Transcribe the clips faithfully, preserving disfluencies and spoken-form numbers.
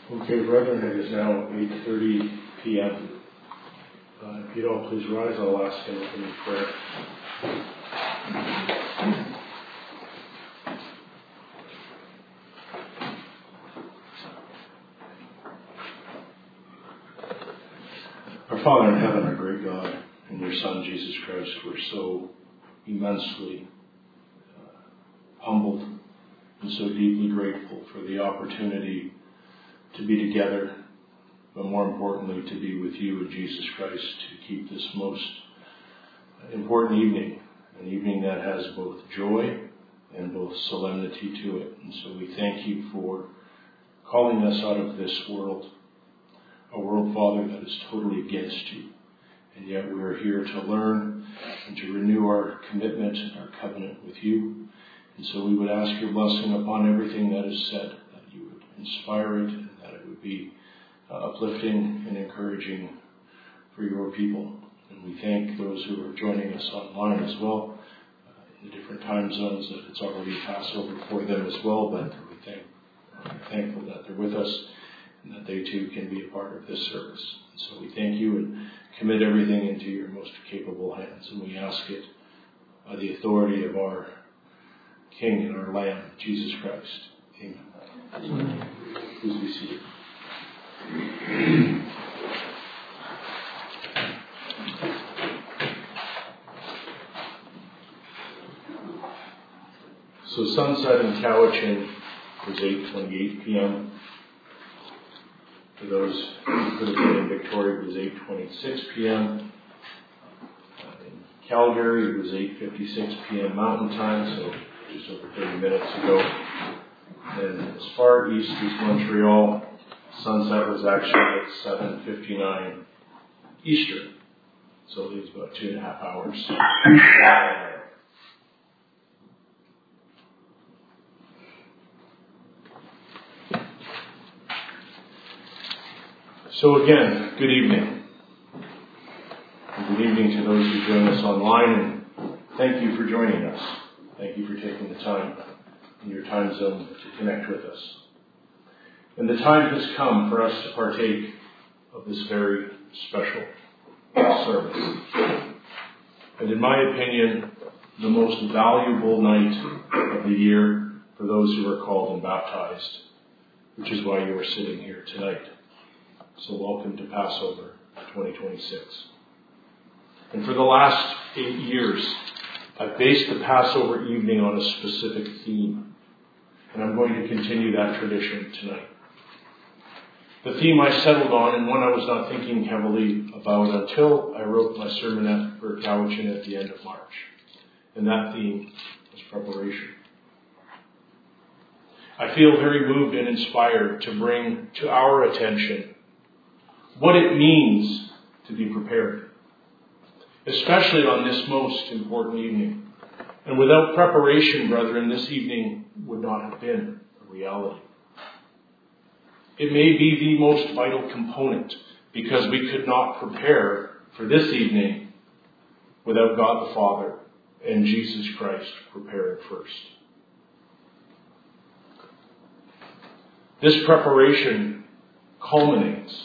Okay, brethren, it is now eight thirty p.m. Uh, if you'd all please rise, I'll ask him in prayer. Our Father in heaven, our great God, and your Son, Jesus Christ, we're so immensely uh, humbled and so deeply grateful for the opportunity to be together, but more importantly, to be with you and Jesus Christ, to keep this most important evening, an evening that has both joy and both solemnity to it. And so we thank you for calling us out of this world, a world, Father, that is totally against you. And yet we are here to learn and to renew our commitment and our covenant with you. And so we would ask your blessing upon everything that is said, that you would inspire it, and that it would be uh, uplifting and encouraging for your people. And we thank those who are joining us online as well, uh, in the different time zones, that it's already Passover for them as well, but we thank, we're thankful that they're with us and that they too can be a part of this service. And so we thank you and commit everything into your most capable hands. And we ask it by the authority of our King and our Lamb, Jesus Christ. Amen. Amen. Please be seated. So sunset in Cowichan was eight twenty-eight p.m. For those who could have been in Victoria, it was eight twenty-six p.m. Uh, in Calgary, it was eight fifty-six p.m. Mountain Time, so just over thirty minutes ago. And as far east as Montreal, sunset was actually at seven fifty-nine Eastern. So it leaves about two and a half hours. So again, good evening. And good evening to those who join us online, and thank you for joining us. Thank you for taking the time in your time zone to connect with us. And the time has come for us to partake of this very special service. And in my opinion, the most valuable night of the year for those who are called and baptized, which is why you are sitting here tonight. So welcome to Passover twenty twenty-six. And for the last eight years, I've based the Passover evening on a specific theme. And I'm going to continue that tradition tonight. The theme I settled on, and one I was not thinking heavily about until I wrote my sermonette for Cowichan at the end of March. And that theme was preparation. I feel very moved and inspired to bring to our attention what it means to be prepared, especially on this most important evening. And without preparation, brethren, this evening would not have been a reality. It may be the most vital component, because we could not prepare for this evening without God the Father and Jesus Christ preparing first. This preparation culminates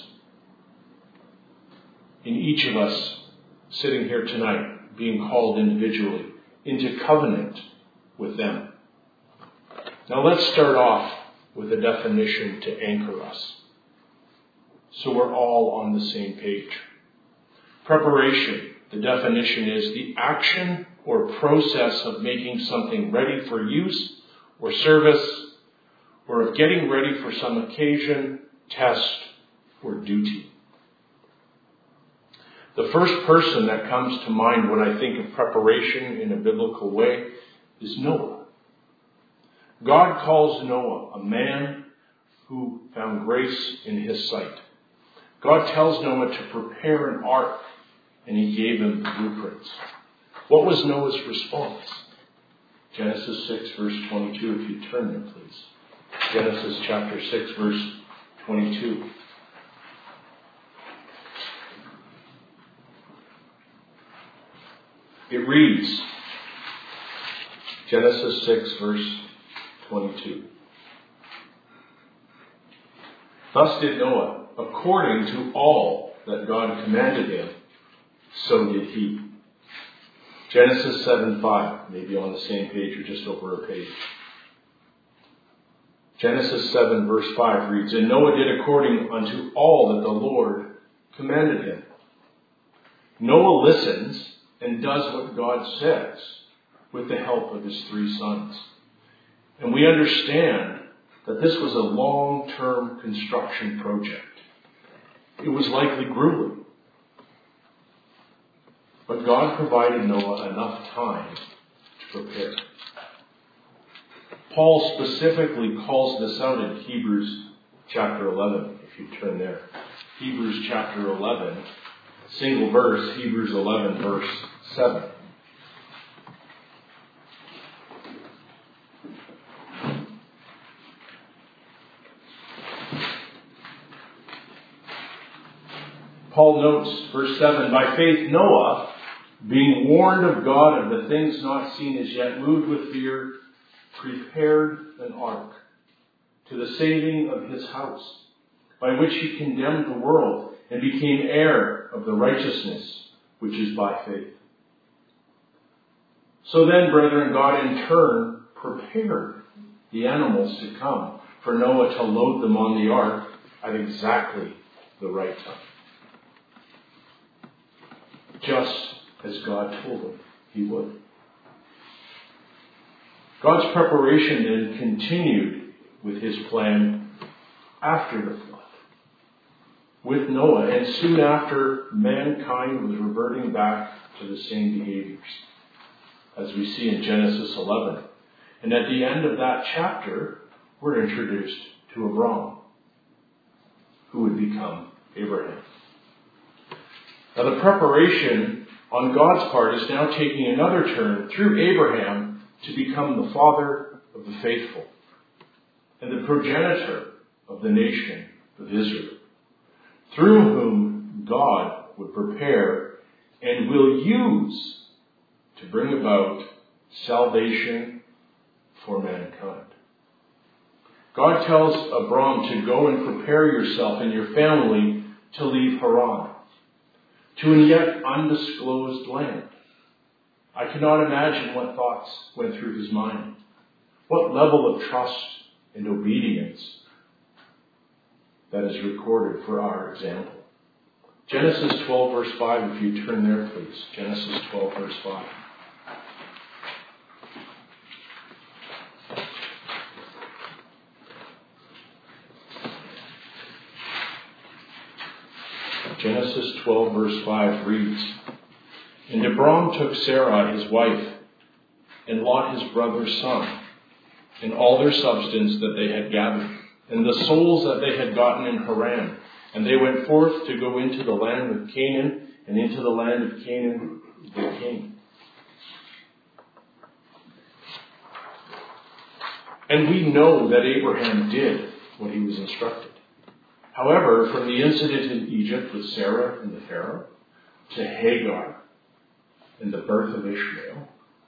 in each of us sitting here tonight being called individually into covenant with them. Now let's start off with a definition to anchor us, so we're all on the same page. Preparation, the definition is the action or process of making something ready for use or service, or of getting ready for some occasion, test, or duty. The first person that comes to mind when I think of preparation in a biblical way is Noah. God calls Noah a man who found grace in his sight. God tells Noah to prepare an ark, and he gave him the blueprints. What was Noah's response? Genesis six, verse twenty-two, if you turn there, please. Genesis chapter six, verse twenty-two. It reads, Genesis six, verse twenty-two. Thus did Noah, according to all that God commanded him, so did he. Genesis seven five, maybe on the same page or just over a page. Genesis seven verse five reads, And Noah did according unto all that the Lord commanded him. Noah listens and does what God says with the help of his three sons. And we understand that this was a long-term construction project. It was likely grueling. But God provided Noah enough time to prepare. Paul specifically calls this out in Hebrews chapter eleven, if you turn there. Hebrews chapter eleven, single verse, Hebrews eleven, verse seven. Paul notes, verse seven, By faith Noah, being warned of God of the things not seen as yet, moved with fear, prepared an ark to the saving of his house, by which he condemned the world and became heir of the righteousness which is by faith. So then, brethren, God in turn prepared the animals to come for Noah to load them on the ark at exactly the right time. Just as God told him he would. God's preparation then continued with his plan after the flood, with Noah, and soon after mankind was reverting back to the same behaviors, as we see in Genesis eleven. And at the end of that chapter, we're introduced to Abram, who would become Abraham. Now the preparation on God's part is now taking another turn through Abraham to become the father of the faithful and the progenitor of the nation of Israel, through whom God would prepare and will use to bring about salvation for mankind. God tells Abram to go and prepare yourself and your family to leave Haran, to a yet undisclosed land. I cannot imagine what thoughts went through his mind, what level of trust and obedience that is recorded for our example. Genesis twelve verse five, if you turn there please. Genesis twelve verse five. Genesis twelve verse five reads, And Abram took Sarai his wife, and Lot his brother's son, and all their substance that they had gathered, and the souls that they had gotten in Haran. And they went forth to go into the land of Canaan, and into the land of Canaan they came. And we know that Abraham did what he was instructed. However, from the incident in Egypt with Sarah and the Pharaoh, to Hagar and the birth of Ishmael,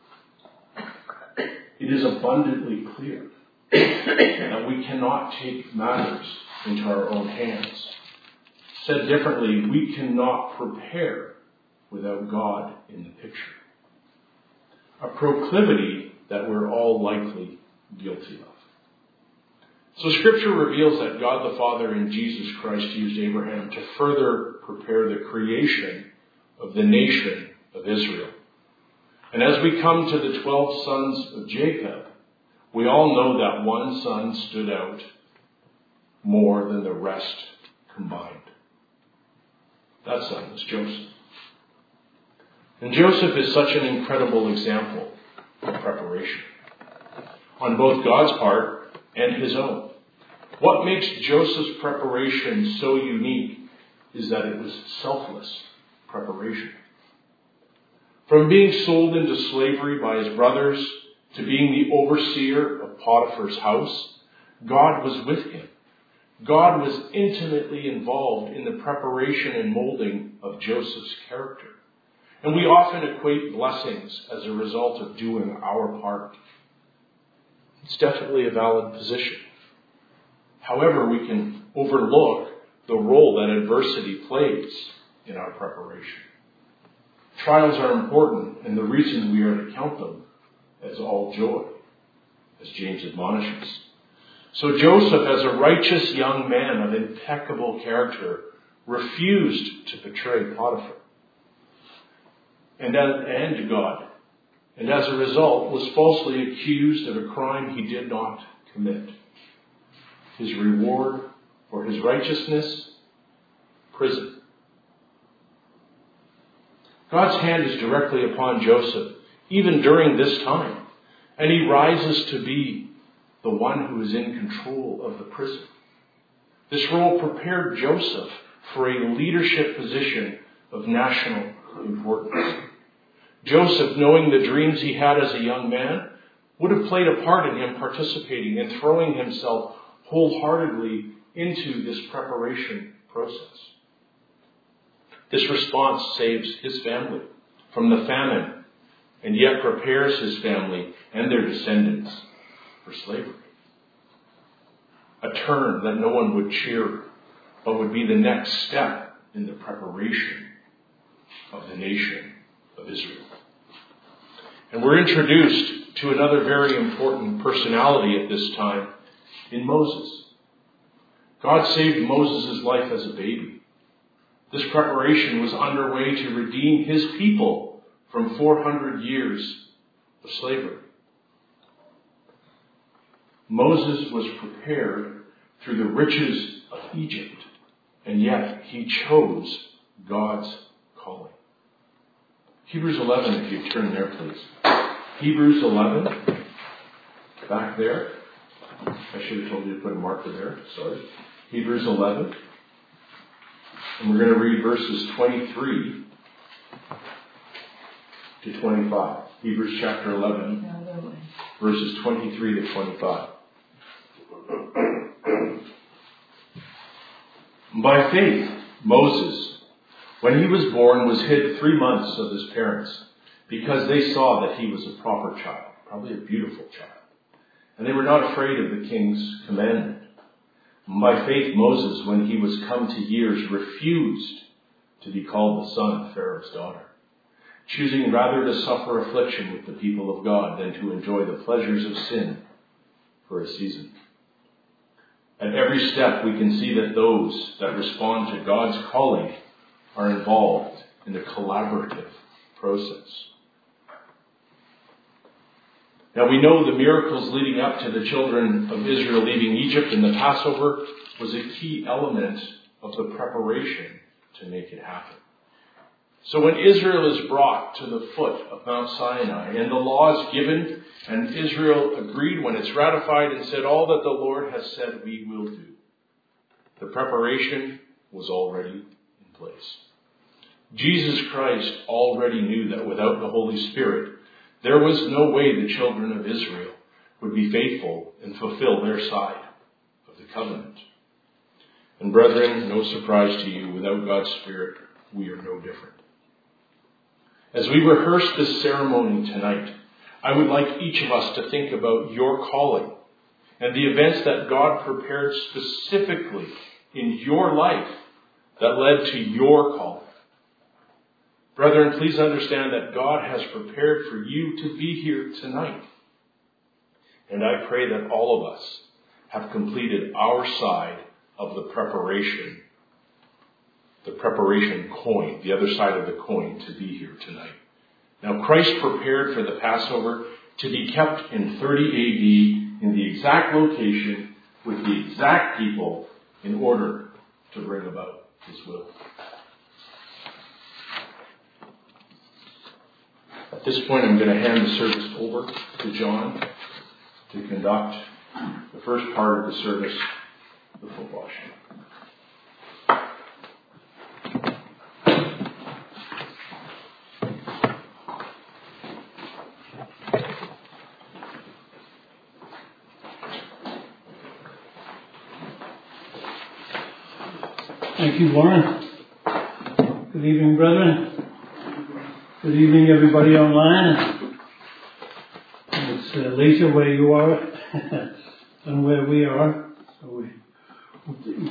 it is abundantly clear that we cannot take matters into our own hands. Said differently, we cannot prepare without God in the picture. A proclivity that we're all likely guilty of. So Scripture reveals that God the Father and Jesus Christ used Abraham to further prepare the creation of the nation of Israel. And as we come to the twelve sons of Jacob, we all know that one son stood out more than the rest combined. That son was Joseph. And Joseph is such an incredible example of preparation on both God's part and his own. What makes Joseph's preparation so unique is that it was selfless preparation. From being sold into slavery by his brothers to being the overseer of Potiphar's house, God was with him. God was intimately involved in the preparation and molding of Joseph's character. And we often equate blessings as a result of doing our part. It's definitely a valid position. However, we can overlook the role that adversity plays in our preparation. Trials are important, and the reason we are to count them as all joy, as James admonishes. So Joseph, as a righteous young man of impeccable character, refused to betray Potiphar and, and God, and as a result was falsely accused of a crime he did not commit. His reward for his righteousness, prison. God's hand is directly upon Joseph, even during this time, and he rises to be the one who is in control of the prison. This role prepared Joseph for a leadership position of national importance. Joseph, knowing the dreams he had as a young man, would have played a part in him participating and throwing himself wholeheartedly into this preparation process. This response saves his family from the famine and yet prepares his family and their descendants for slavery. A turn that no one would cheer, but would be the next step in the preparation of the nation of Israel. And we're introduced to another very important personality at this time in Moses. God saved Moses' life as a baby. This preparation was underway to redeem his people from four hundred years of slavery. Moses was prepared through the riches of Egypt, and yet he chose God's calling. Hebrews eleven, if you turn there, please. Hebrews eleven, back there. I should have told you to put a marker there. Sorry. Hebrews eleven. And we're going to read verses twenty-three to twenty-five. Hebrews chapter eleven, verses twenty-three to twenty-five. By faith, Moses, when he was born, was hid three months of his parents, because they saw that he was a proper child, probably a beautiful child. And they were not afraid of the king's commandment. By faith, Moses, when he was come to years, refused to be called the son of Pharaoh's daughter, choosing rather to suffer affliction with the people of God than to enjoy the pleasures of sin for a season. At every step, we can see that those that respond to God's calling are involved in the collaborative process. Now we know the miracles leading up to the children of Israel leaving Egypt and the Passover was a key element of the preparation to make it happen. So when Israel is brought to the foot of Mount Sinai and the law is given and Israel agreed when it's ratified and said, all that the Lord has said we will do, the preparation was already in place. Jesus Christ already knew that without the Holy Spirit, there was no way the children of Israel would be faithful and fulfill their side of the covenant. And brethren, no surprise to you, without God's Spirit, we are no different. As we rehearse this ceremony tonight, I would like each of us to think about your calling and the events that God prepared specifically in your life that led to your calling. Brethren, please understand that God has prepared for you to be here tonight. And I pray that all of us have completed our side of the preparation, the preparation coin, the other side of the coin to be here tonight. Now, Christ prepared for the Passover to be kept in thirty A D in the exact location with the exact people in order to bring about His will. At this point, I'm going to hand the service over to John to conduct the first part of the service, the foot washing. Thank you, Warren. Good evening, brethren. Good evening, everybody online. It's uh, later where you are than where we are, so we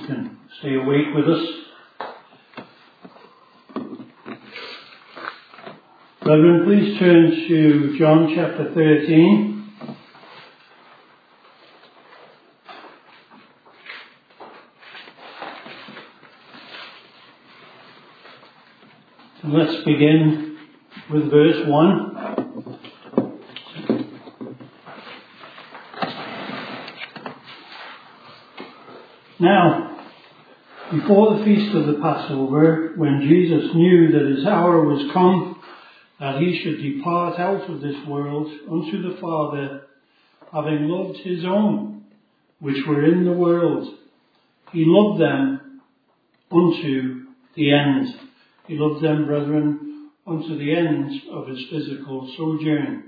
You can stay awake with us. Brethren, please turn to John chapter thirteen. And let's begin with verse one. Now, before the feast of the Passover, when Jesus knew that his hour was come, that he should depart out of this world unto the Father, having loved his own, which were in the world, he loved them unto the end. He loved them, brethren, unto the end of his physical sojourn.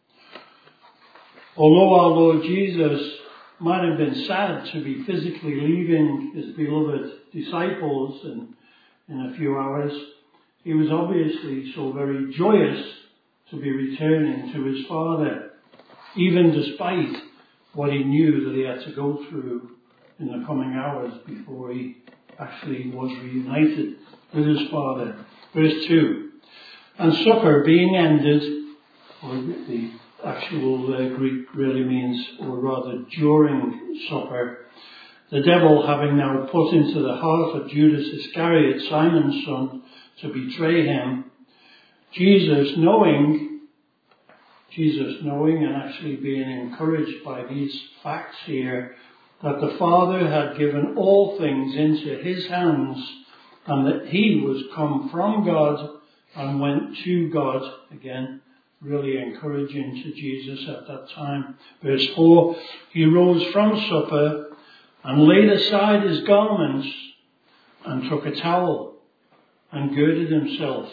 Although our Lord Jesus might have been sad to be physically leaving his beloved disciples in, in a few hours, he was obviously so very joyous to be returning to his Father, even despite what he knew that he had to go through in the coming hours before he actually was reunited with his Father. Verse two. And supper being ended, or the actual uh, Greek really means, or rather during supper, the devil having now put into the heart of Judas Iscariot, Simon's son, to betray him, Jesus knowing, Jesus knowing and actually being encouraged by these facts here, that the Father had given all things into his hands, and that he was come from God and went to God, again, really encouraging to Jesus at that time. Verse four, he rose from supper and laid aside his garments and took a towel and girded himself.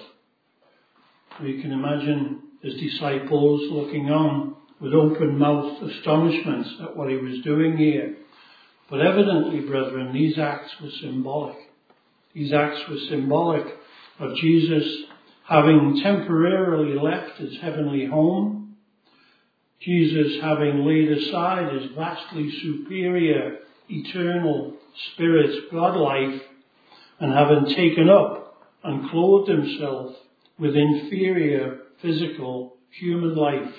You can imagine his disciples looking on with open-mouthed astonishment at what he was doing here. But evidently, brethren, these acts were symbolic. These acts were symbolic of Jesus having temporarily left his heavenly home, Jesus having laid aside his vastly superior, eternal spirit, God life, and having taken up and clothed himself with inferior physical human life.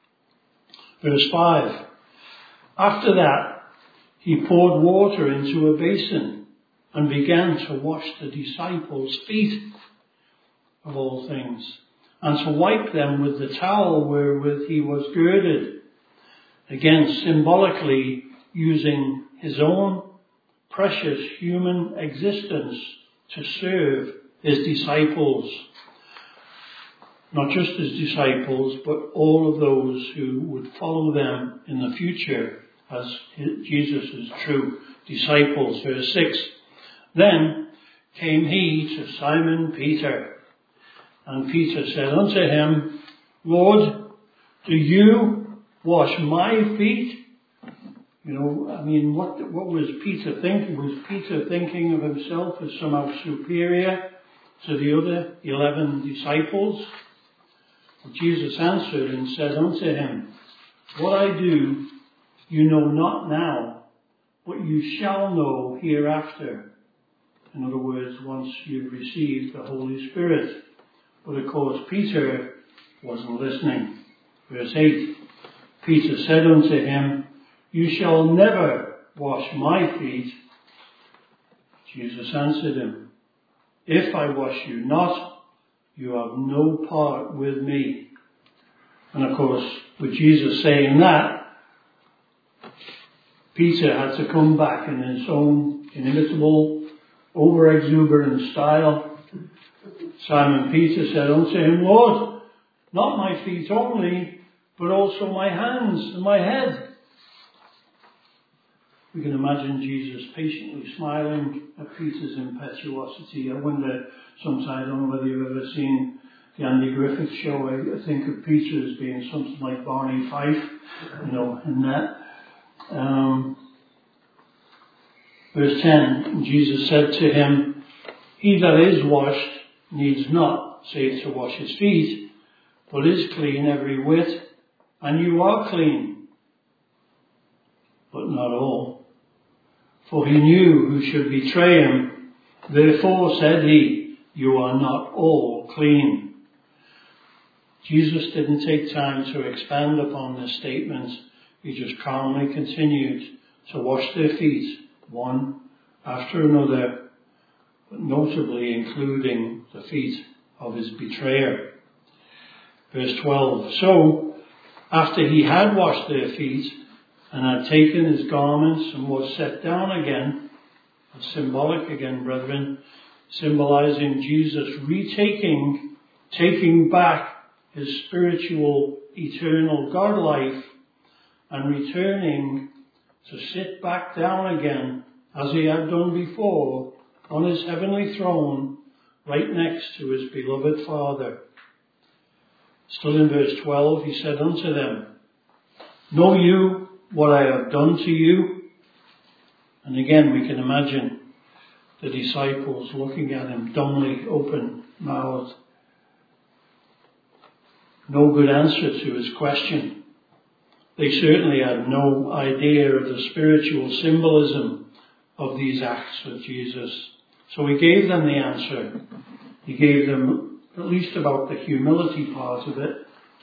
Verse five. After that, he poured water into a basin and began to wash the disciples' feet, of all things, and to wipe them with the towel wherewith he was girded, again symbolically using his own precious human existence to serve his disciples. Not just his disciples, but all of those who would follow them in the future as Jesus' true disciples. Verse six. Then came he to Simon Peter, and Peter said unto him, Lord, do you wash my feet? You know, I mean, what what was Peter thinking? Was Peter thinking of himself as somehow superior to the other eleven disciples? Well, Jesus answered and said unto him, What I do you know not now, but you shall know hereafter. In other words, once you've received the Holy Spirit. But of course, Peter wasn't listening. Verse eight, Peter said unto him, You shall never wash my feet. Jesus answered him, If I wash you not, you have no part with me. And of course, with Jesus saying that, Peter had to come back in his own inimitable, over-exuberant style. Simon Peter said unto him, Lord, not my feet only, but also my hands and my head. We can imagine Jesus patiently smiling at Peter's impetuosity. I wonder, sometimes, I don't know whether you've ever seen the Andy Griffith show. I, I think of Peter as being something like Barney Fife, you know, in that. Um, verse ten, Jesus said to him, He that is washed needs not save to wash his feet, but is clean every whit, and you are clean, but not all. for he knew who should betray him. Therefore said he, you are not all clean. Jesus didn't take time to expand upon this statement. He just calmly continued to wash their feet, one after another, but notably including the feet of his betrayer. Verse twelve. So, after he had washed their feet and had taken his garments and was set down again, symbolic again, brethren, symbolizing Jesus retaking, taking back his spiritual, eternal God life and returning to sit back down again as he had done before on his heavenly throne right next to his beloved Father. Still in verse twelve, he said unto them, know you what I have done to you? And again we can imagine the disciples looking at him dumbly, open-mouthed. No good answer to his question. They certainly had no idea of the spiritual symbolism of these acts of Jesus. So he gave them the answer. He gave them at least about the humility part of it.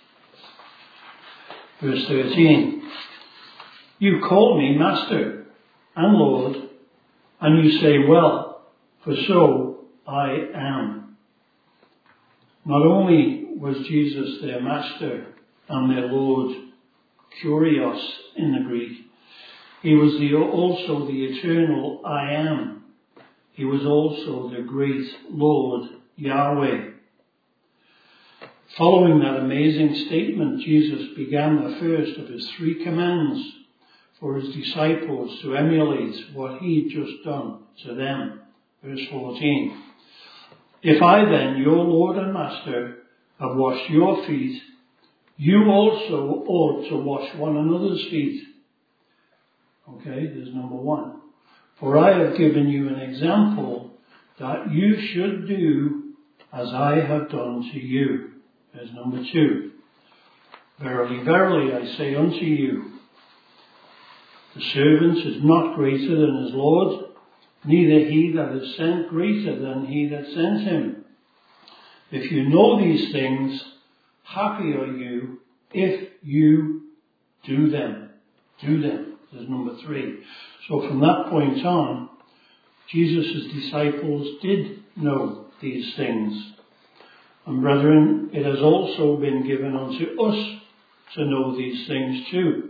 Verse thirteen. You call me Master and Lord, and you say, well, for so I am. Not only was Jesus their Master and their Lord, Kyrios in the Greek, he was the, also the eternal I am. He was also the great Lord Yahweh. Following that amazing statement, Jesus began the first of his three commands for his disciples to emulate what he'd just done to them. Verse fourteen. If I then, your Lord and Master, have washed your feet, you also ought to wash one another's feet. Okay, there's number one. For I have given you an example that you should do as I have done to you. There's number two. Verily, verily, I say unto you, the servant is not greater than his Lord, neither he that is sent greater than he that sent him. If you know these things, happy are you if you do them. Do them. There's number three. So from that point on, Jesus' disciples did know these things. And brethren, it has also been given unto us to know these things too,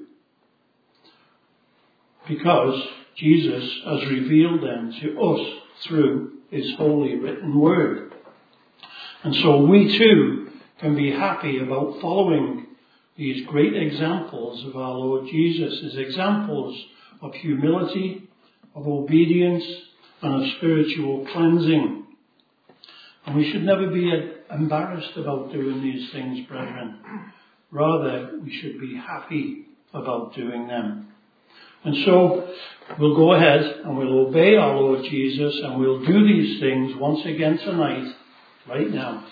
because Jesus has revealed them to us through his holy written word. And so we too can be happy about following these great examples of our Lord Jesus, his examples of humility, of obedience, and of spiritual cleansing. And we should never be embarrassed about doing these things, brethren. Rather, we should be happy about doing them. And so, we'll go ahead and we'll obey our Lord Jesus, and we'll do these things once again tonight, right now.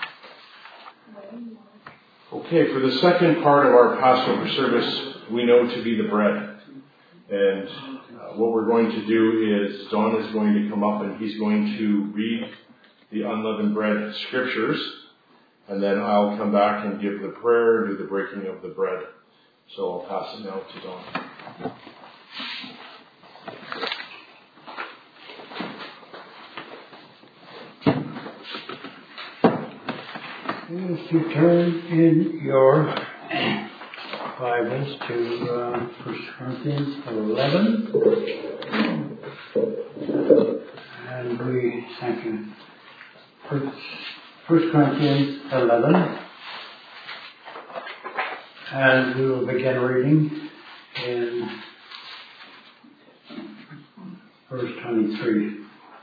Okay, for the second part of our Passover service, we know to be the bread. And uh, what we're going to do is Don is going to come up and he's going to read the unleavened bread scriptures, and then I'll come back and give the prayer and do the breaking of the bread. So I'll pass it now to Don. If you turn in your Bibles to uh, First Corinthians eleven, and we thank you. First Corinthians eleven, and we will begin reading in verse twenty-three.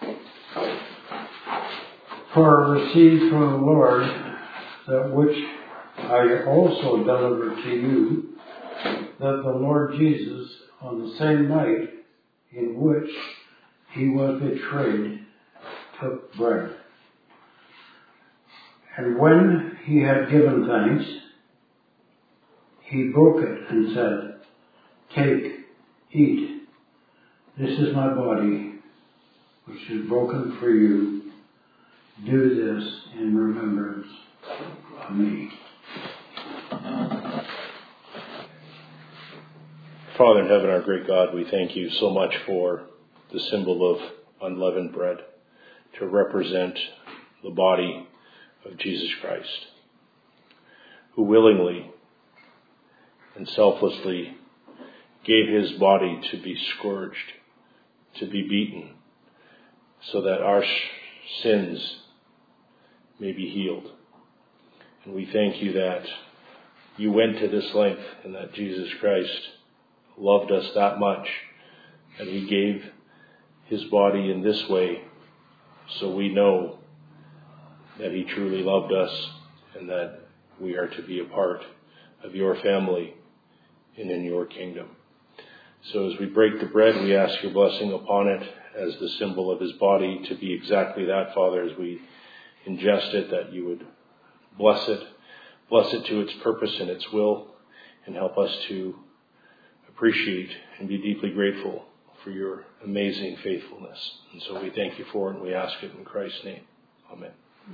For I received from the Lord that which I also delivered to you, that the Lord Jesus, on the same night in which he was betrayed, took bread. And when he had given thanks, he broke it and said, Take, eat. This is my body, which is broken for you. Do this in remembrance of me. Father in heaven, our great God, we thank you so much for the symbol of unleavened bread to represent the body of Jesus Christ, who willingly and selflessly gave his body to be scourged, to be beaten, so that our sins may be healed. And we thank you that you went to this length and that Jesus Christ loved us that much, and he gave his body in this way so we know that he truly loved us and that we are to be a part of your family and in your kingdom. So as we break the bread, we ask your blessing upon it as the symbol of his body to be exactly that, Father, as we ingest it, that you would bless it, bless it to its purpose and its will, and help us to appreciate and be deeply grateful for your amazing faithfulness. And so we thank you for it, and we ask it in Christ's name. Amen.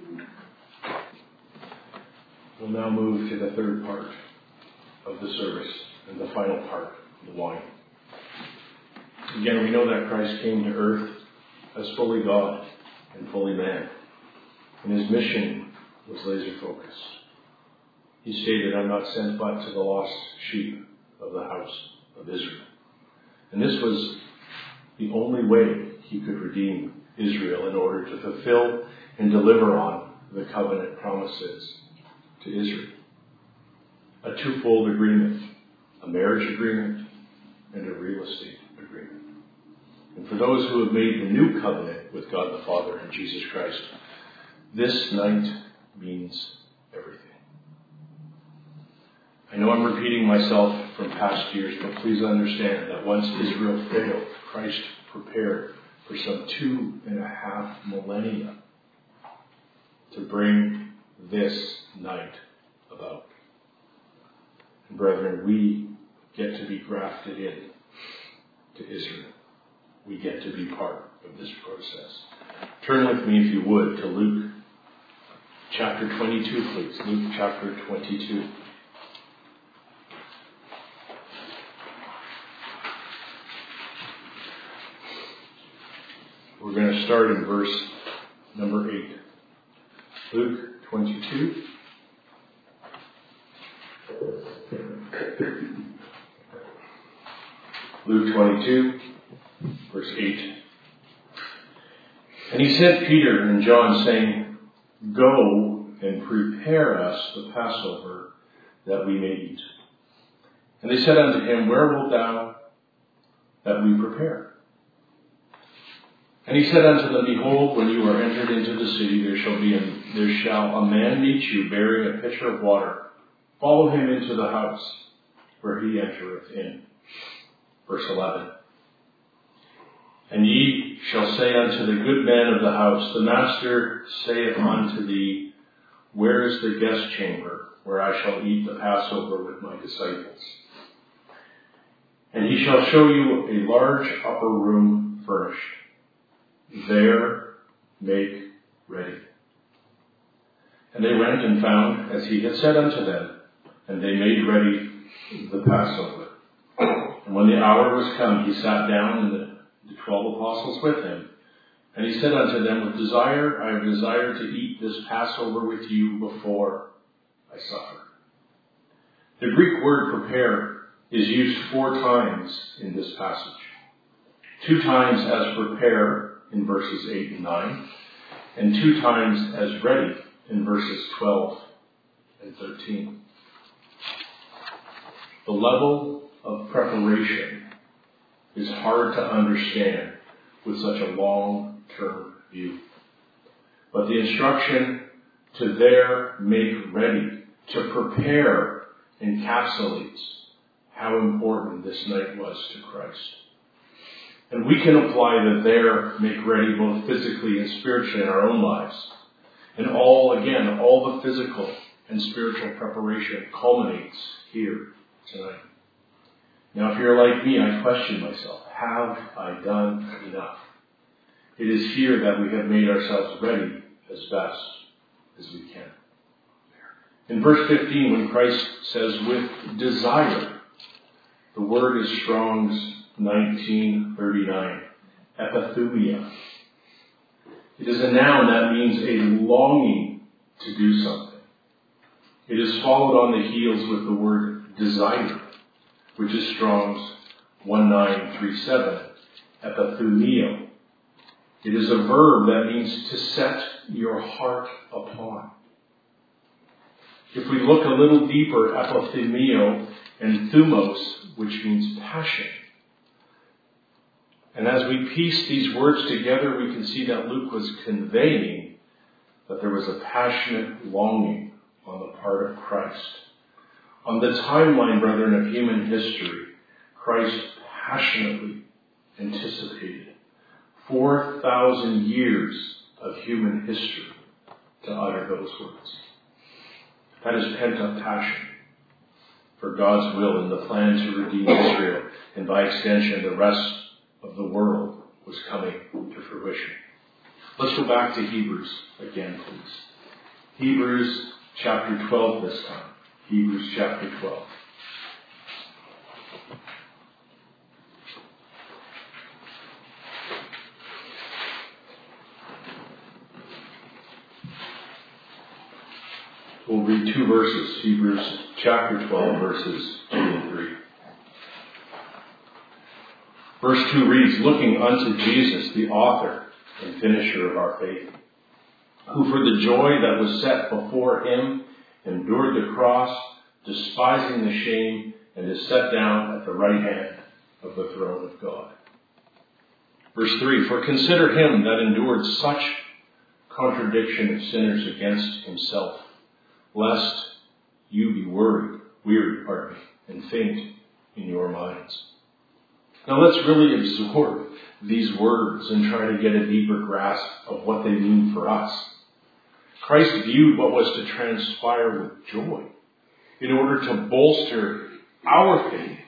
We'll now move to the third part of the service and the final part, the wine. Again, we know that Christ came to earth as fully God and fully man, and his mission was laser focused. He stated, "I'm not sent but to the lost sheep of the house of Israel." And this was the only way he could redeem Israel in order to fulfill and deliver on the covenant promises to Israel. A twofold agreement, a marriage agreement and a real estate agreement. And for those who have made the new covenant with God the Father and Jesus Christ, this night means everything. I know I'm repeating myself from past years, but please understand that once Israel failed, Christ prepared for some two and a half millennia to bring this night about. And brethren, we get to be grafted in to Israel. We get to be part of this process. Turn with me, if you would, to Luke chapter twenty-two, please. Luke chapter twenty-two. We're going to start in verse number eight. Luke twenty-two. Luke twenty-two, verse eight. And he sent Peter and John, saying, "Go and prepare us the Passover, that we may eat." And they said unto him, "Where wilt thou that we prepare?" And he said unto them, "Behold, when you are entered into the city, there shall be a, there shall a man meet you bearing a pitcher of water. Follow him into the house where he entereth in." Verse eleven. And ye shall say unto the good man of the house, "The master saith unto thee, Where is the guest chamber, where I shall eat the Passover with my disciples? And he shall show you a large upper room furnished. There make ready." And they went and found as he had said unto them, and they made ready the Passover. And when the hour was come, he sat down, and the, the twelve apostles with him. And he said unto them, "With desire I have desired to eat this Passover with you before I suffer." The Greek word prepare is used four times in this passage. Two times as prepare in verses eight and nine, and two times as ready in verses twelve and thirteen. The level of preparation is hard to understand with such a long-term view. But the instruction to there make ready, to prepare, encapsulates how important this night was to Christ. And we can apply the there make ready both physically and spiritually in our own lives. And all, again, all the physical and spiritual preparation culminates here tonight. Now, if you're like me, I question myself. have I done enough? It is here that we have made ourselves ready as best as we can. In verse fifteen, when Christ says, with desire, the word is Strong's nineteen thirty-nine, epithumia. It is a noun that means a longing to do something. It is followed on the heels with the word desire, which is Strong's nineteen thirty-seven, epithumio. It is a verb that means to set your heart upon. If we look a little deeper, epithumio and thumos, which means passion. And as we piece these words together, we can see that Luke was conveying that there was a passionate longing on the part of Christ. On the timeline, brethren, of human history, Christ passionately anticipated four thousand years of human history to utter those words. That is pent-up passion for God's will and the plan to redeem Israel, and by extension, the rest of the world was coming to fruition. Let's go back to Hebrews again, please. Hebrews chapter twelve this time. Hebrews chapter twelve. We'll read two verses, Hebrews chapter twelve, verses two and three. Verse two reads, looking unto Jesus, the author and finisher of our faith, who for the joy that was set before him endured the cross, despising the shame, and is set down at the right hand of the throne of God. Verse three, for consider him that endured such contradiction of sinners against himself, lest you be worried, weary, pardon me, and faint in your minds. Now let's really absorb these words and try to get a deeper grasp of what they mean for us. Christ viewed what was to transpire with joy in order to bolster our faith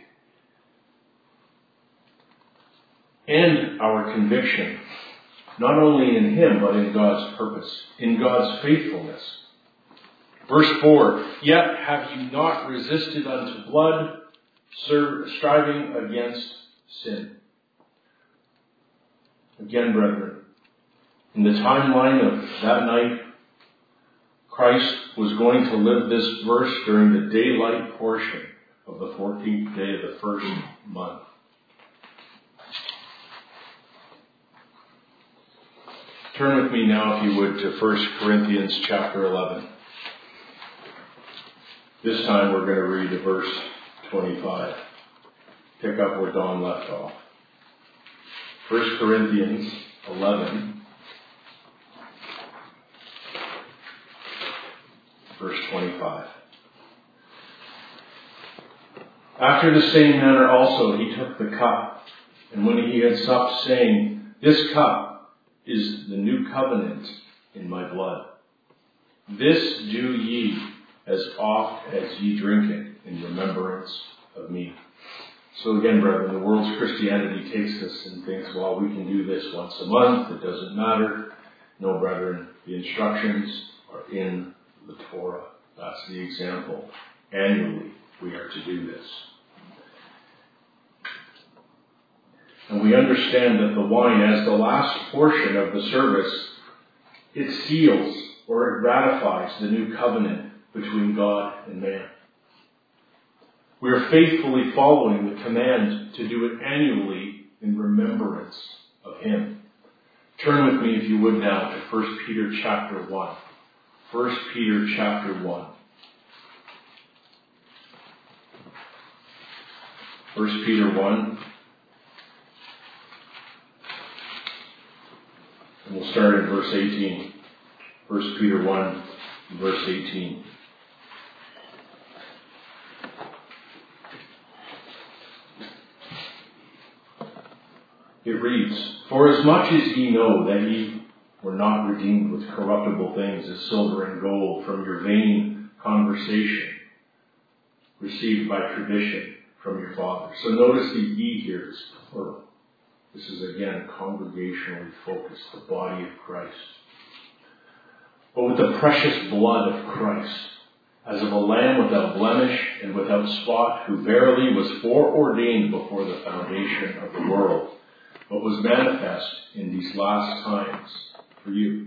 and our conviction, not only in him, but in God's purpose, in God's faithfulness. Verse four, yet have you not resisted unto blood, striving against sin. Again, brethren, in the timeline of that night, Christ was going to live this verse during the daylight portion of the fourteenth day of the first month. Turn with me now, if you would, to First Corinthians chapter eleven. This time we're going to read to verse twenty-five. Pick up where Don left off. First Corinthians eleven, verse twenty-five. After the same manner also he took the cup, and when he had supped, saying, this cup is the new covenant in my blood. This do ye as oft as ye drink it in remembrance of me. So again, brethren, the world's Christianity takes us and thinks, well, we can do this once a month. It doesn't matter. No, brethren, the instructions are in the Torah. That's the example. Annually, we are to do this. And we understand that the wine, as the last portion of the service, it seals or it ratifies the new covenant between God and man. We are faithfully following the command to do it annually in remembrance of him. Turn with me, if you would now, to First Peter chapter one. First Peter chapter one. First Peter one. And we'll start in verse eighteen. First Peter one, verse eighteen. It reads, for as much as ye know that ye were not redeemed with corruptible things as silver and gold from your vain conversation received by tradition from your fathers. So notice the ye here is plural. This is again congregationally focused, the body of Christ. But with the precious blood of Christ, as of a lamb without blemish and without spot, who verily was foreordained before the foundation of the world, but was manifest in these last times for you.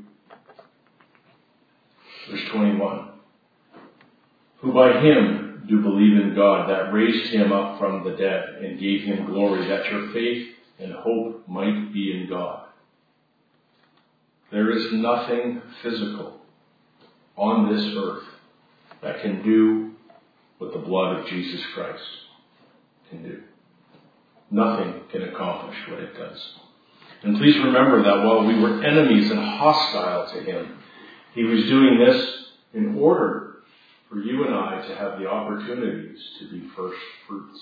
Verse twenty-one. Who by him do believe in God, that raised him up from the dead and gave him glory, that your faith and hope might be in God. There is nothing physical on this earth that can do what the blood of Jesus Christ can do. Nothing can accomplish what it does. And please remember that while we were enemies and hostile to him, he was doing this in order for you and I to have the opportunities to be first fruits.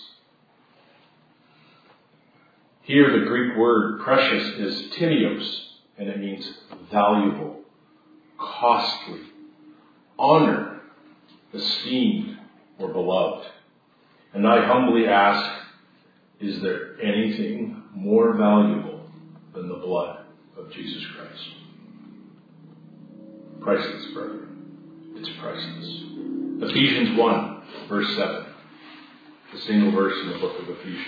Here the Greek word precious is tinios, and it means valuable, costly, honored, esteemed, or beloved. And I humbly ask, is there anything more valuable than the blood of Jesus Christ? Priceless, brethren. It's priceless. Ephesians one, verse seven. The single verse in the book of Ephesians.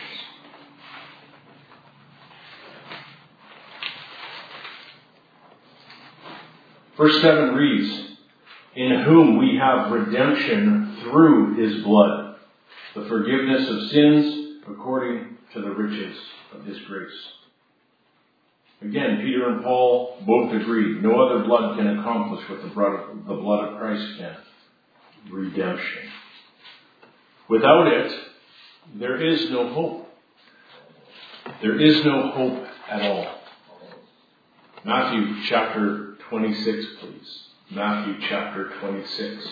Verse seven reads, in whom we have redemption through his blood, the forgiveness of sins according to the riches of his grace. Again, Peter and Paul both agree, no other blood can accomplish what the blood of, the blood of Christ can. Redemption. Without it, there is no hope. There is no hope at all. Matthew chapter twenty-six, please. Matthew chapter twenty-six.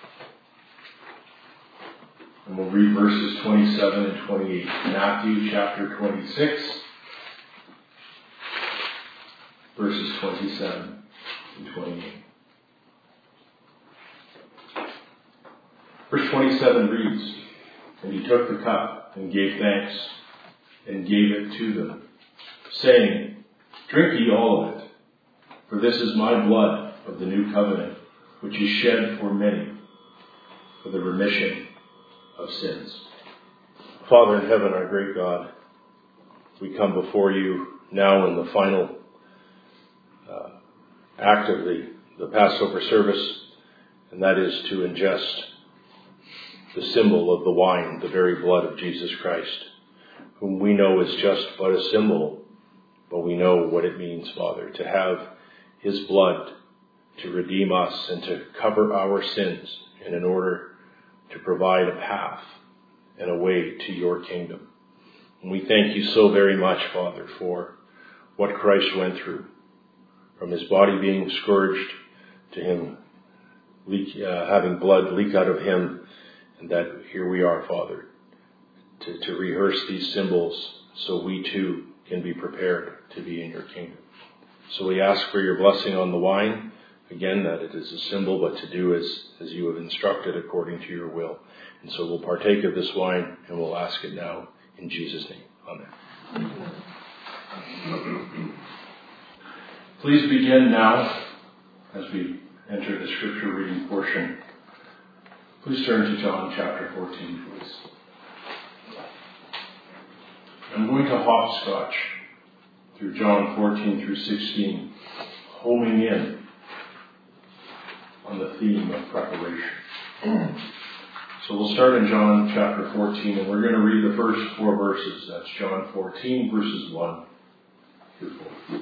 And we'll read verses twenty-seven and twenty-eight. Matthew chapter twenty-six, verses twenty-seven and twenty-eight. Verse twenty-seven reads, and he took the cup and gave thanks and gave it to them, saying, drink ye all of it, for this is my blood of the new covenant, which is shed for many for the remission of sins. Father in heaven, our great God, we come before you now in the final uh, act of the, the Passover service, and that is to ingest the symbol of the wine, the very blood of Jesus Christ, whom we know is just but a symbol, but we know what it means, Father, to have his blood to redeem us and to cover our sins, and in order to provide a path and a way to your kingdom. And we thank you so very much, Father, for what Christ went through, from his body being scourged to him leak, uh, having blood leak out of him, and that here we are, Father, to, to rehearse these symbols so we too can be prepared to be in your kingdom. So we ask for your blessing on the wine, again, that it is a symbol, but to do as, as you have instructed according to your will. And so we'll partake of this wine, and we'll ask it now in Jesus' name. Amen. Please begin now, as we enter the scripture reading portion. Please turn to John chapter fourteen, please. I'm going to hopscotch through John fourteen through sixteen, homing in on the theme of preparation. So we'll start in John chapter fourteen, and we're going to read the first four verses. That's John fourteen, verses one through four.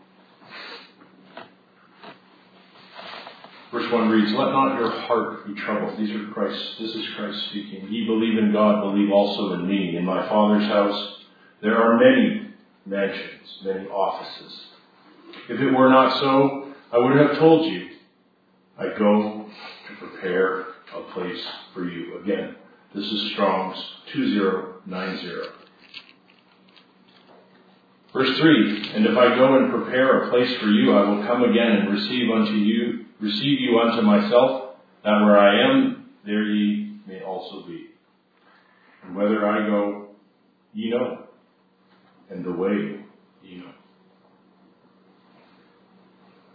Verse one reads, let not your heart be troubled. These are Christ. This is Christ speaking. Ye believe in God, believe also in me. In my Father's house there are many mansions, many offices. If it were not so, I would have told you. I go to prepare a place for you. Again, this is Strong's two thousand ninety. Verse three, and if I go and prepare a place for you, I will come again and receive unto you, receive you unto myself, that where I am, there ye may also be. And whither I go, ye know, and the way ye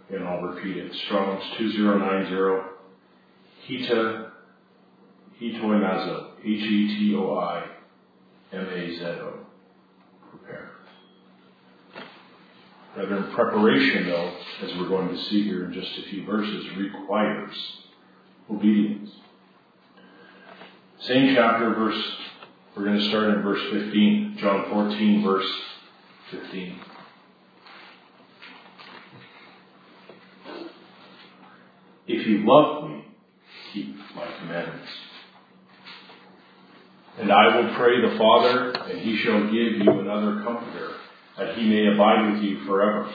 and I'll repeat it. Strong's two thousand ninety, Heta, Hetoimazo, H E T O I M A Z O. Prepare. Brethren, preparation, though, as we're going to see here in just a few verses, requires obedience. Same chapter, verse, we're going to start in verse fifteen. John fourteen, verse fifteen. If you love me, keep my commandments. And I will pray the Father, and he shall give you another comforter, that he may abide with you forever.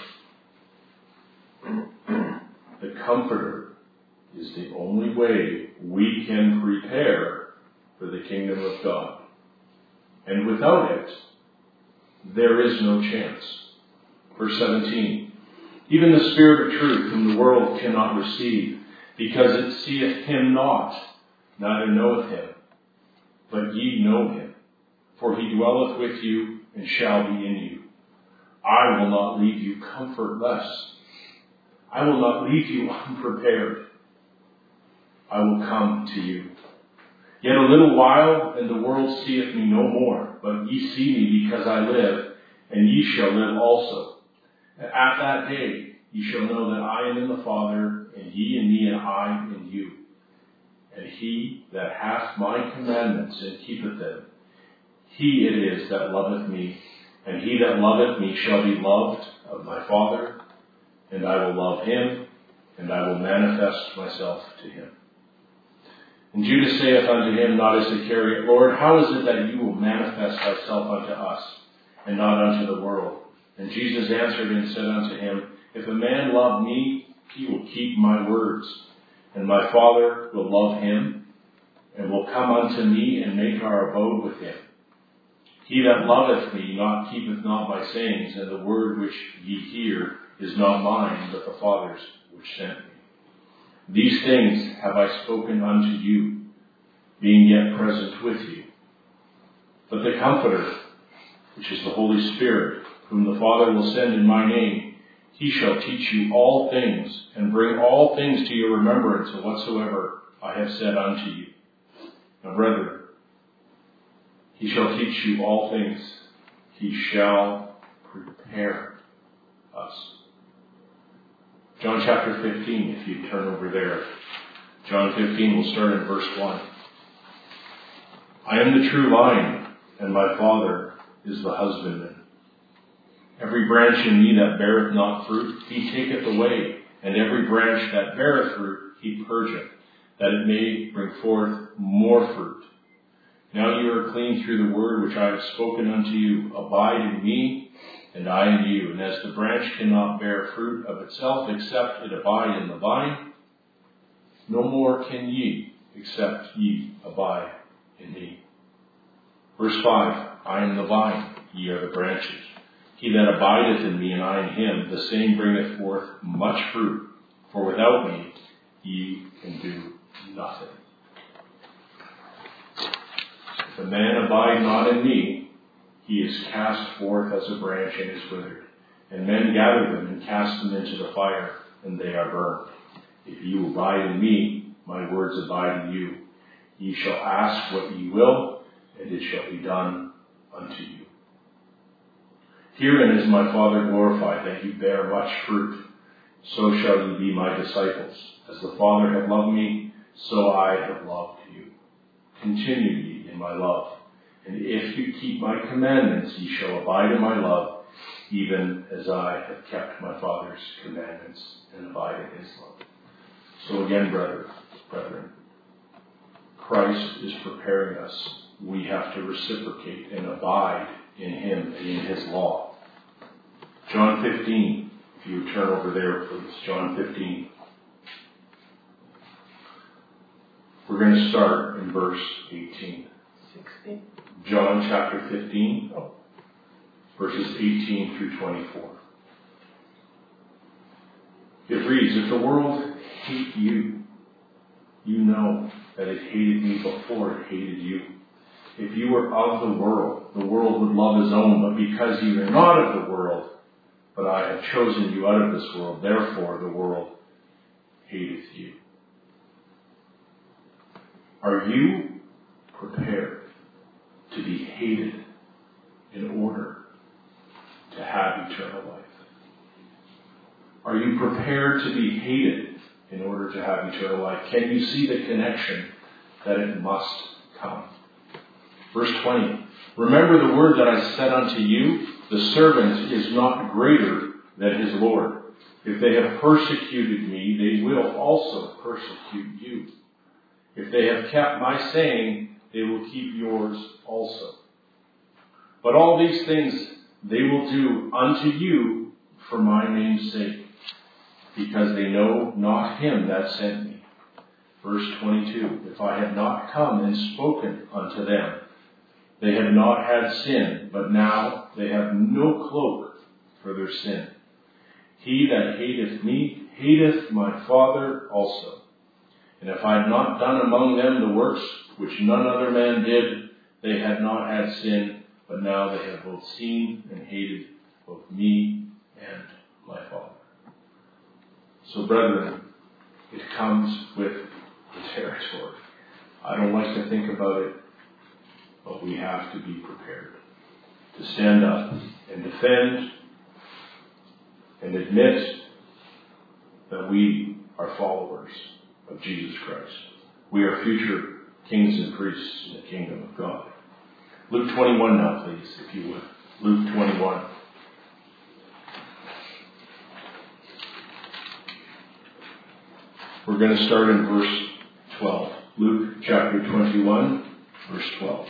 The comforter is the only way we can prepare for the kingdom of God. And without it, there is no chance. Verse seventeen. Even the Spirit of truth, whom the world cannot receive, because it seeth him not, neither knoweth him. But ye know him, for he dwelleth with you and shall be in you. I will not leave you comfortless. I will not leave you unprepared. I will come to you. Yet a little while, and the world seeth me no more. But ye see me, because I live, and ye shall live also. And at that day ye shall know that I am in the Father, and ye in me, and I in you. And he that hath my commandments and keepeth them, he it is that loveth me. And he that loveth me shall be loved of my Father, and I will love him, and I will manifest myself to him. And Judas saith unto him, not Iscariot, Lord, how is it that you will manifest thyself unto us, and not unto the world? And Jesus answered and said unto him, if a man love me, he will keep my words, and my Father will love him, and will come unto me, and make our abode with him. He that loveth me not keepeth not my sayings, and the word which ye hear is not mine, but the Father's which sent me. These things have I spoken unto you, being yet present with you. But the Comforter, which is the Holy Spirit, whom the Father will send in my name, he shall teach you all things, and bring all things to your remembrance of whatsoever I have said unto you. Now, brethren, he shall teach you all things. He shall prepare us. John chapter fifteen, if you turn over there. John fifteen, we'll start in verse one. I am the true vine, and my Father is the husbandman. Every branch in me that beareth not fruit, he taketh away. And every branch that beareth fruit, he purgeth, that it may bring forth more fruit. Now you are clean through the word which I have spoken unto you. Abide in me, and I in you. And as the branch cannot bear fruit of itself, except it abide in the vine, no more can ye, except ye abide in me. Verse five, I am the vine, ye are the branches. He that abideth in me, and I in him, the same bringeth forth much fruit. For without me ye can do nothing. If a man abide not in me, he is cast forth as a branch and is withered. And men gather them and cast them into the fire, and they are burned. If you abide in me, my words abide in you. Ye shall ask what ye will, and it shall be done unto you. Herein is my Father glorified, that ye bear much fruit. So shall ye be my disciples. As the Father hath loved me, so I have loved you. Continue ye in my love. And if you keep my commandments, ye shall abide in my love, even as I have kept my Father's commandments and abide in his love. So again, brother, brethren, Christ is preparing us. We have to reciprocate and abide in him and in his law. John fifteen, if you would turn over there, please. John fifteen. We're going to start in verse eighteen. sixteen. John chapter fifteen, verses eighteen through twenty-four. It reads, if the world hate you, you know that it hated me before it hated you. If you were of the world, the world would love his own, but because you are not of the world, but I have chosen you out of this world. Therefore the world hateth you. Are you prepared to be hated in order to have eternal life? Are you prepared to be hated in order to have eternal life? Can you see the connection that it must come? Verse twenty, remember the word that I said unto you, the servant is not greater than his Lord. If they have persecuted me, they will also persecute you. If they have kept my saying, they will keep yours also. But all these things they will do unto you for my name's sake, because they know not him that sent me. Verse twenty-two, if I had not come and spoken unto them, they had not had sin, but now they have no cloak for their sin. He that hateth me hateth my Father also. And if I had not done among them the works which none other man did, they had not had sin, but now they have both seen and hated both me and my Father. So brethren, it comes with the territory. I don't like to think about it, but we have to be prepared to stand up and defend and admit that we are followers of Jesus Christ. We are future kings and priests in the kingdom of God. Luke twenty-one now, please, if you would. Luke twenty-one. We're going to start in verse twelve. Luke chapter twenty-one, verse twelve.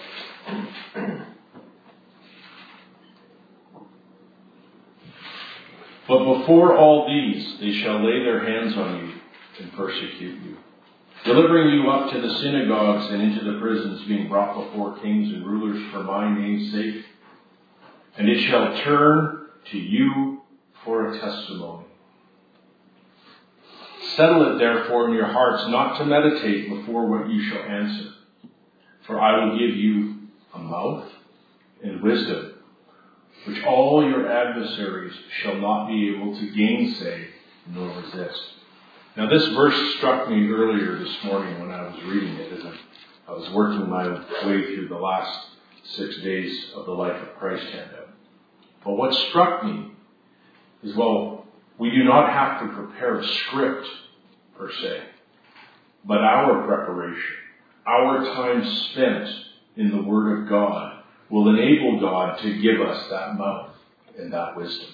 But before all these, they shall lay their hands on you and persecute you, delivering you up to the synagogues and into the prisons, being brought before kings and rulers for my name's sake. And it shall turn to you for a testimony. Settle it therefore in your hearts not to meditate before what you shall answer. For I will give you a mouth and wisdom, which all your adversaries shall not be able to gainsay nor resist. Now this verse struck me earlier this morning when I was reading it as I was working my way through the last six days of the Life of Christ handout. But what struck me is, well, we do not have to prepare a script per se, but our preparation, our time spent in the Word of God will enable God to give us that mouth and that wisdom.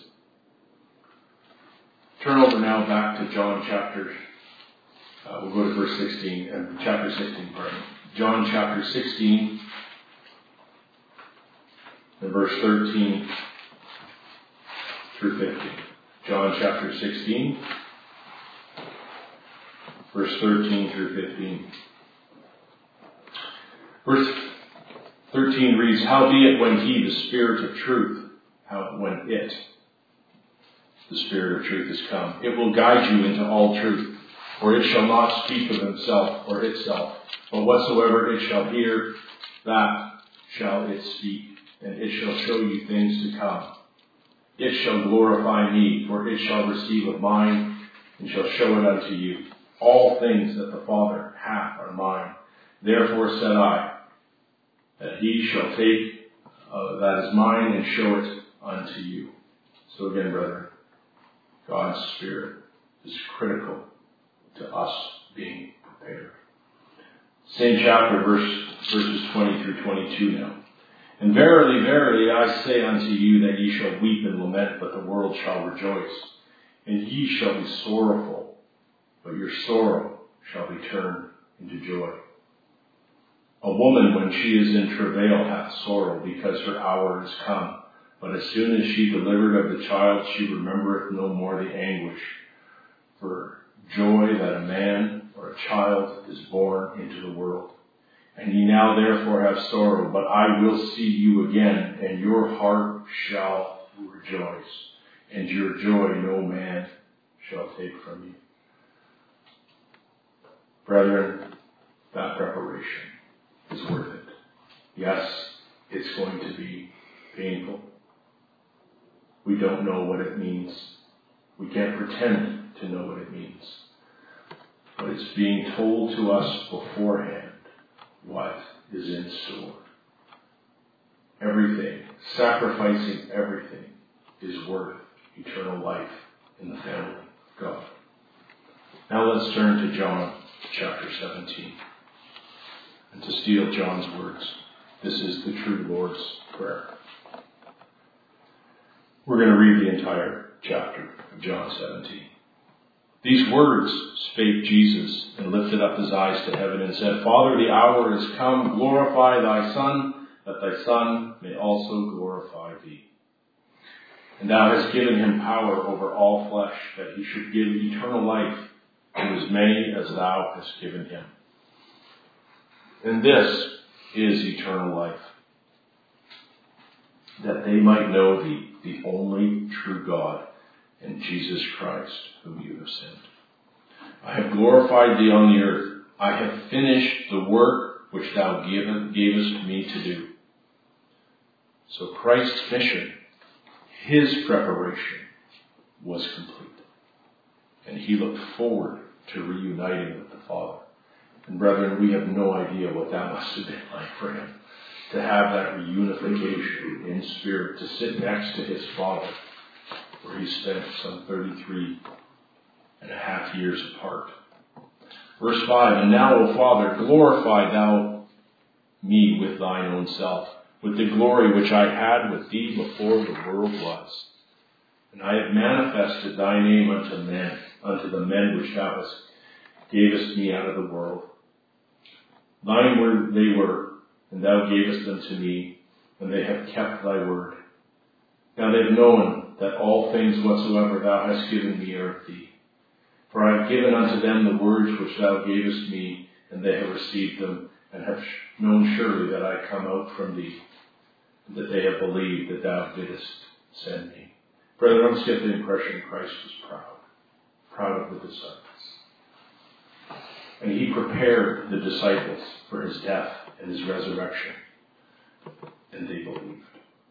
Turn over now back to John chapter, uh, we'll go to verse sixteen, uh, chapter sixteen, pardon. John chapter sixteen, and verse thirteen through fifteen. John chapter sixteen, verse thirteen through fifteen. Verse thirteen reads, howbeit when he, the Spirit of truth, how when it, the Spirit of truth is come, it will guide you into all truth. For it shall not speak of himself or itself, but whatsoever it shall hear, that shall it speak, and it shall show you things to come. It shall glorify me, for it shall receive of mine, and shall show it unto you. All things that the Father hath are mine. Therefore said I, that he shall take uh, that is mine and show it unto you. So again, brethren, God's Spirit is critical to us being prepared. Same chapter, verse, verses twenty through twenty-two now. And verily, verily, I say unto you that ye shall weep and lament, but the world shall rejoice. And ye shall be sorrowful, but your sorrow shall be turned into joy. A woman, when she is in travail, hath sorrow, because her hour is come. But as soon as she delivered of the child, she remembereth no more the anguish for joy that a man or a child is born into the world. And ye now therefore have sorrow, but I will see you again, and your heart shall rejoice, and your joy no man shall take from you. Brethren, that preparation is worth it. Yes, it's going to be painful. we don't know what it means. We can't pretend to know what it means. But it's being told to us beforehand what is in store. Everything, sacrificing everything, is worth eternal life in the family of God. Now let's turn to John chapter seventeen. And to steal John's words, this is the true Lord's Prayer. We're going to read the entire chapter of John seventeen. These words spake Jesus, and lifted up his eyes to heaven, and said, Father, the hour is come, glorify thy Son, that thy Son may also glorify thee. And thou hast given him power over all flesh, that he should give eternal life to as many as thou hast given him. And this is eternal life, that they might know thee, the only true God, and Jesus Christ, whom you have sent. I have glorified thee on the earth. I have finished the work which thou gavest me to do. So Christ's mission, his preparation, was complete. And he looked forward to reuniting with the Father. And brethren, we have no idea what that must have been like for him, to have that reunification in spirit, to sit next to his Father, where he spent some thirty-three and a half years apart. Verse five, And now, O Father, glorify thou me with thine own self, with the glory which I had with thee before the world was. And I have manifested thy name unto men, unto the men which thou hast gavest me out of the world. Thine were they were, and thou gavest them to me, and they have kept thy word. Now they have known that all things whatsoever thou hast given me are of thee. For I have given unto them the words which thou gavest me, and they have received them, and have known surely that I come out from thee, and that they have believed that thou didst send me. Brethren, I always get the impression Christ was proud, proud of the disciples. And he prepared the disciples for his death and his resurrection, and they believed.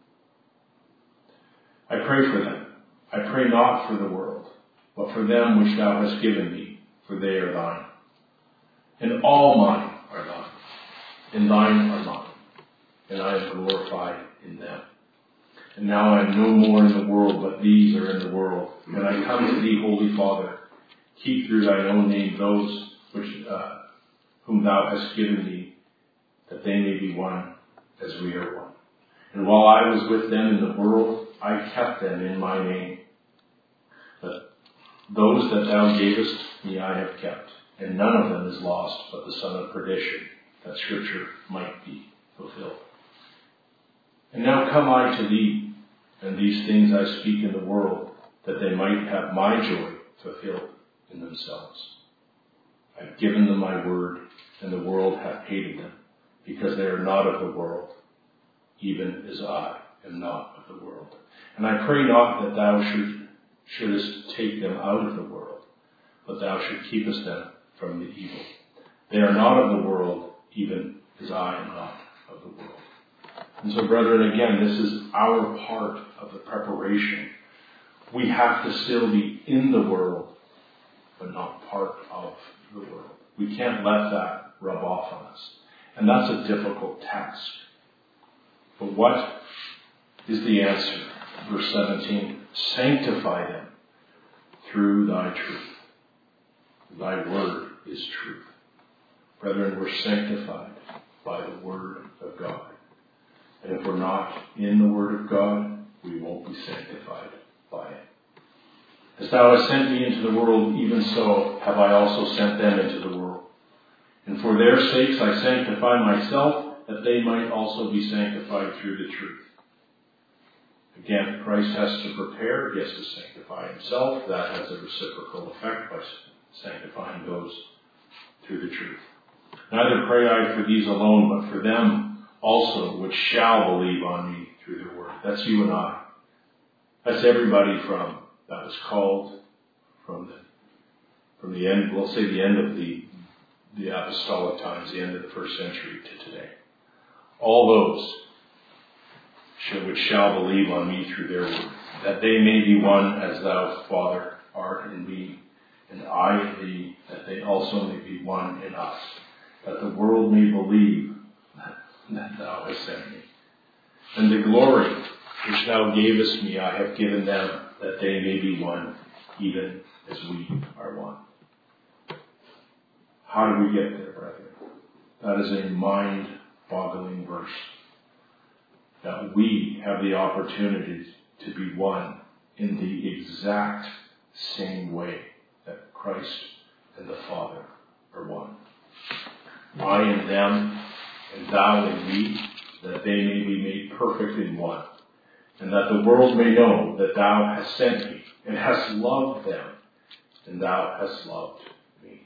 I pray for them. I pray not for the world, but for them which thou hast given me, for they are thine. And all mine are thine, and thine are mine, and I am glorified in them. And now I am no more in the world, but these are in the world. And I come to thee, Holy Father, keep through thine own name those which uh, whom thou hast given me, that they may be one as we are one. And while I was with them in the world, I kept them in my name. But those that thou gavest me I have kept, and none of them is lost but the son of perdition, that Scripture might be fulfilled. And now come I to thee, and these things I speak in the world, that they might have my joy fulfilled in themselves. I have given them my word, and the world hath hated them, because they are not of the world, even as I am not of the world. And I pray not that thou should, shouldest take them out of the world, but thou should keepest them from the evil. They are not of the world, even as I am not of the world. And so, brethren, again, this is our part of the preparation. We have to still be in the world, but not part of the world. We can't let that rub off on us. And that's a difficult task. But what is the answer? Verse seventeen, sanctify them through thy truth. Thy word is truth. Brethren, we're sanctified by the word of God. And if we're not in the word of God, we won't be sanctified by it. As thou hast sent me into the world, even so have I also sent them into the world. And for their sakes I sanctify myself, that they might also be sanctified through the truth. Again, Christ has to prepare, he has to sanctify himself. That has a reciprocal effect by sanctifying those through the truth. Neither pray I for these alone, but for them also which shall believe on me through their word. That's you and I. That's everybody from that was called from the from the end, we'll say the end of the the apostolic times, the end of the first century to today. All those which shall believe on me through their word. that they may be one as thou, Father, art in me, and I in thee, that they also may be one in us, that the world may believe that, that thou hast sent me. And the glory which thou gavest me I have given them, that they may be one, even as we are one. How do we get there, brethren? That is a mind-boggling verse. That we have the opportunity to be one in the exact same way that Christ and the Father are one. I in them, and thou in me, that they may be made perfect in one, and that the world may know that thou hast sent me, and hast loved them, and thou hast loved me.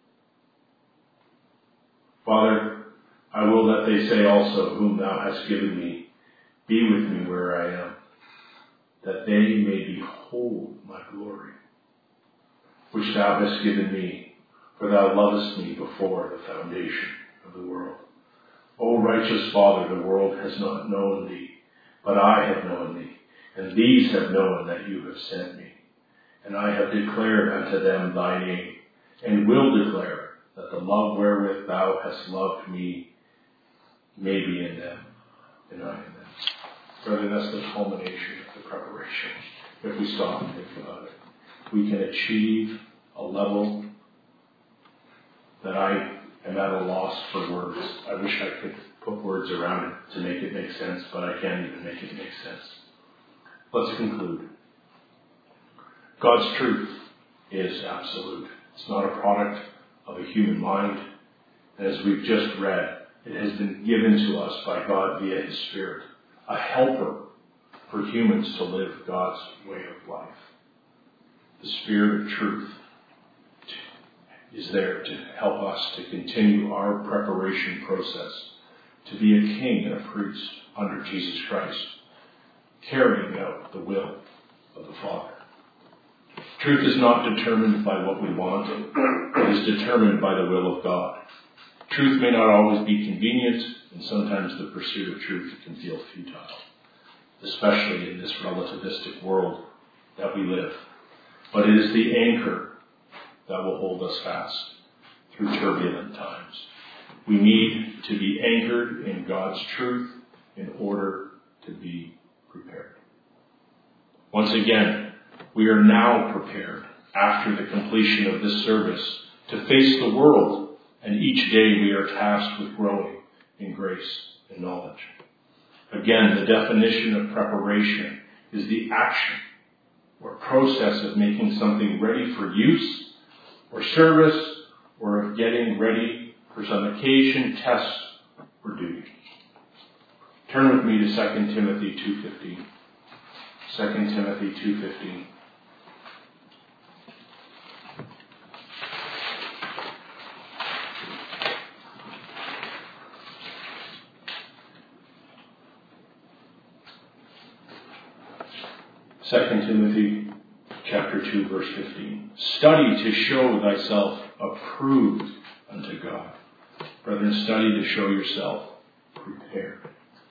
Father, I will that they say also, whom thou hast given me, be with me where I am, that they may behold my glory, which thou hast given me, for thou lovest me before the foundation of the world. O righteous Father, the world has not known thee, but I have known thee, and these have known that you have sent me. And I have declared unto them thy name, and will declare that the love wherewith thou hast loved me may be in them, and I in them. Brethren, that's the culmination of the preparation. If we stop and think about it, we can achieve a level that I am at a loss for words. I wish I could put words around it to make it make sense, but I can't even make it make sense. Let's conclude. God's truth is absolute. It's not a product of a human mind. And as we've just read, it has been given to us by God via His Spirit, a helper for humans to live God's way of life. The Spirit of truth is there to help us to continue our preparation process to be a king and a priest under Jesus Christ, carrying out the will of the Father. Truth is not determined by what we want. It is determined by the will of God. Truth may not always be convenient, and sometimes the pursuit of truth can feel futile, especially in this relativistic world that we live. But it is the anchor that will hold us fast through turbulent times. We need to be anchored in God's truth in order to be prepared. Once again, we are now prepared after the completion of this service to face the world, and each day we are tasked with growing in grace and knowledge. Again, the definition of preparation is the action or process of making something ready for use or service, or of getting ready for some occasion, test, or duty. Turn with me to Second Timothy two fifteen. Second Timothy two fifteen. Second Timothy chapter two, verse fifteen. Study to show thyself approved unto God. Brethren, study to show yourself prepared.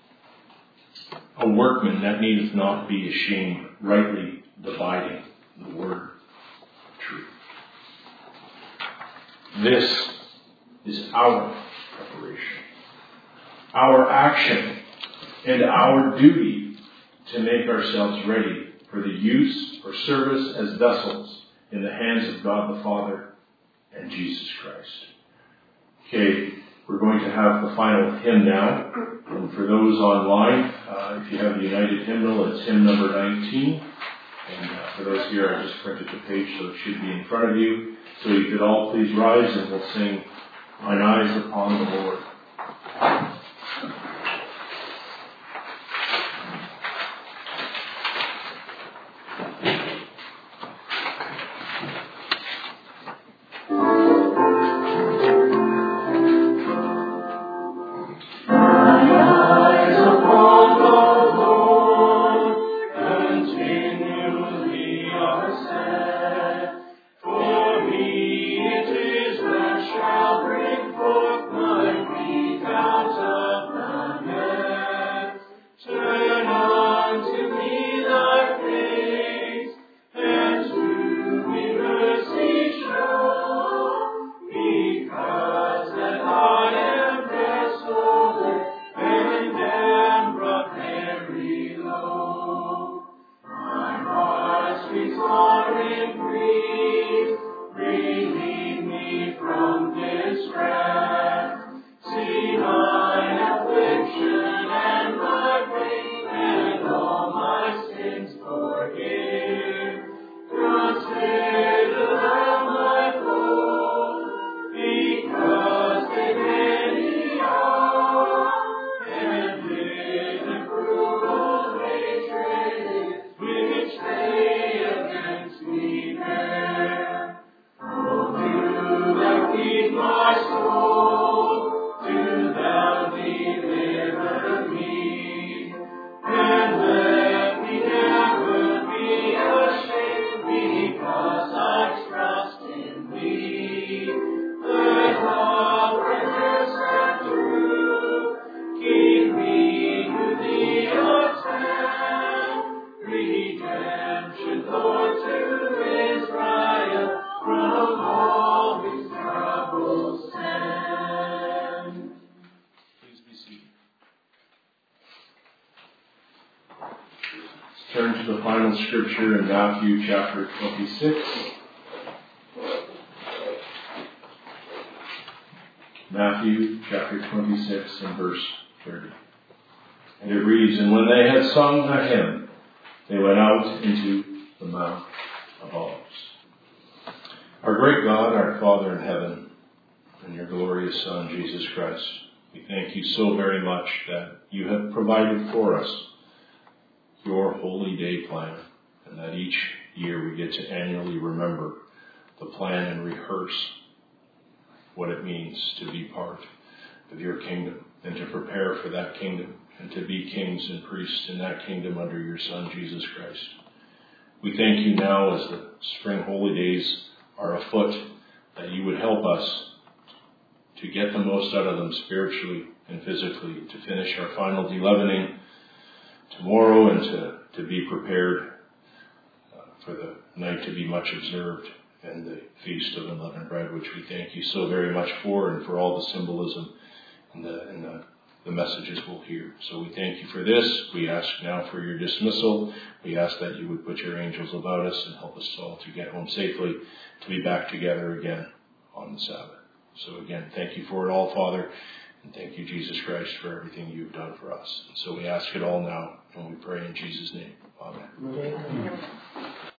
A workman that needeth not be ashamed, rightly dividing the word of truth. This is our preparation, our action, and our duty to make ourselves ready for the use or service as vessels in the hands of God the Father and Jesus Christ. Okay, we're going to have the final hymn now. And for those online, uh, if you have the United Hymnal, it's hymn number nineteen. And uh, for those here, I just printed the page, so it should be in front of you. So you could all please rise and we'll sing Mine Eyes Upon the Lord. For me it is that shall bring forth my peace. to the final scripture in Matthew chapter twenty-six. Matthew chapter twenty-six and verse thirty. And it reads, "And when they had sung a hymn, they went out into the Mount of Olives." Our great God, our Father in heaven, and your glorious Son, Jesus Christ, we thank you so very much that you have provided for us your holy day plan, and that each year we get to annually remember the plan and rehearse what it means to be part of your kingdom and to prepare for that kingdom and to be kings and priests in that kingdom under your Son, Jesus Christ. We thank you now as the spring holy days are afoot that you would help us to get the most out of them spiritually and physically, to finish our final de-leavening tomorrow and to, to be prepared uh, for the night to be much observed and the Feast of Unleavened Bread, which we thank you so very much for, and for all the symbolism and the, and the, the messages we'll hear. So we thank you for this. We ask now for your dismissal. We ask that you would put your angels about us and help us all to get home safely, to be back together again on the Sabbath. So again, thank you for it all, Father, and thank you, Jesus Christ, for everything you've done for us. And so we ask it all now, and we pray in Jesus' name. Amen. Amen.